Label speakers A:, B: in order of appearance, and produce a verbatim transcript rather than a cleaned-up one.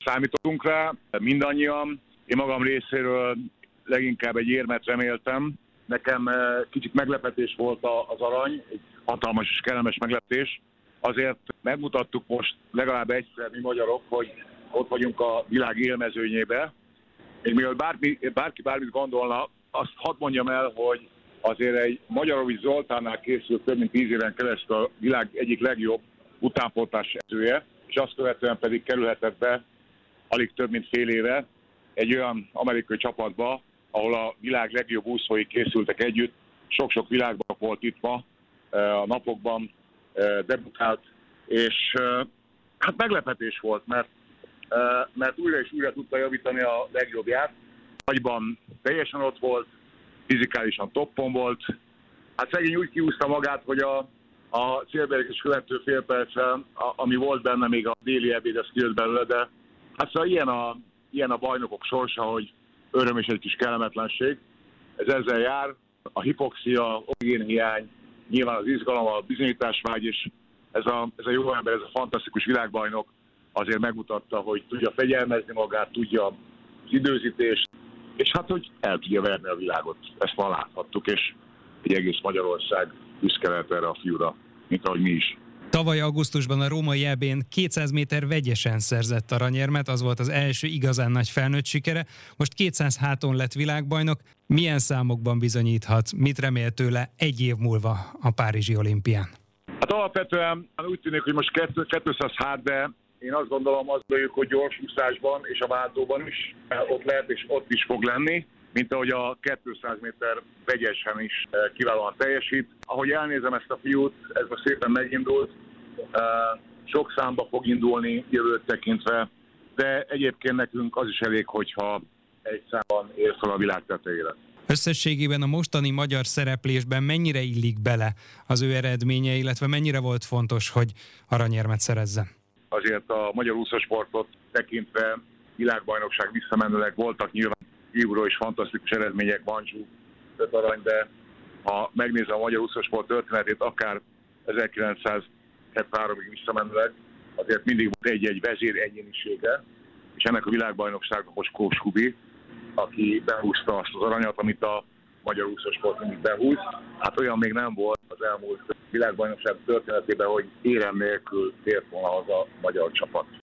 A: számítottunk rá, mindannyian. Én magam részéről leginkább egy érmet reméltem. Nekem kicsit meglepetés volt az arany, egy hatalmas és kellemes meglepetés. Azért megmutattuk most legalább egyszer mi magyarok, hogy ott vagyunk a világ élmezőnyébe. És mielőtt bárki, bárki bármit gondolna, azt hadd mondjam el, hogy azért egy Magyarovics Zoltánnál készült több mint tíz éven keresztül a világ egyik legjobb utánpótlás edzője, és azt követően pedig kerülhetett be alig több mint fél éve egy olyan amerikai csapatba, ahol a világ legjobb úszói készültek együtt. Sok-sok világban volt itt ma, a napokban debutált, és hát meglepetés volt, mert, mert újra és újra tudta javítani a legjobbját. Agyban teljesen ott volt, fizikálisan toppon volt. Hát szegény úgy kiúzta magát, hogy a, a célbeérkezés követő fél perccel, ami volt benne, még a déli ebéd, ez kijött belőle, de hát szóval ilyen a, ilyen a bajnokok sorsa, hogy öröm és egy kis kellemetlenség. Ez ezzel jár. A hipoxia, oxigénhiány, nyilván az izgalom, a bizonyításvágy, és ez a, ez a jó ember, ez a fantasztikus világbajnok azért megmutatta, hogy tudja fegyelmezni magát, tudja az időzítést, és hát, hogy el tudja verni a világot. Ezt ma láthattuk, és egy egész Magyarország büszke lehet erre a fiúra, mint ahogy mi is.
B: Tavaly augusztusban a római é bén kétszáz méter vegyesen szerzett aranyérmet, az volt az első igazán nagy felnőtt sikere. Most kétszáz háton lett világbajnok. Milyen számokban bizonyíthat? Mit remél tőle egy év múlva a párizsi olimpián?
A: Hát alapvetően úgy tűnik, hogy most kétszáz hát, de én azt gondolom, azt gondoljuk, hogy gyorsúszásban és a váltóban is ott lehet, és ott is fog lenni, mint ahogy a kétszáz méter vegyesen is kiválóan teljesít. Ahogy elnézem ezt a fiút, ez most szépen megindult, sok számba fog indulni jövőt tekintve, de egyébként nekünk az is elég, hogyha egy számban ér fel a világ tetejére.
B: Összességében a mostani magyar szereplésben mennyire illik bele az ő eredménye, illetve mennyire volt fontos, hogy aranyérmet szerezzen?
A: Azért a magyar úszósportot tekintve világbajnokság visszamenőleg voltak nyilván kívülről is fantasztikus eredmények, Manzsú, öt arany, de ha megnézem a magyar úszósport történetét, akár ezerkilencszázhetvenháromig visszamenőleg, azért mindig volt egy-egy vezér egyénisége, és ennek a világbajnokságnak most Kós Hubi, aki behúzta azt az aranyat, amit a magyar úszósport mindig behúz. Hát olyan még nem volt az elmúlt világbajnokság történetében, hogy érem nélkül tért volna az a magyar csapat.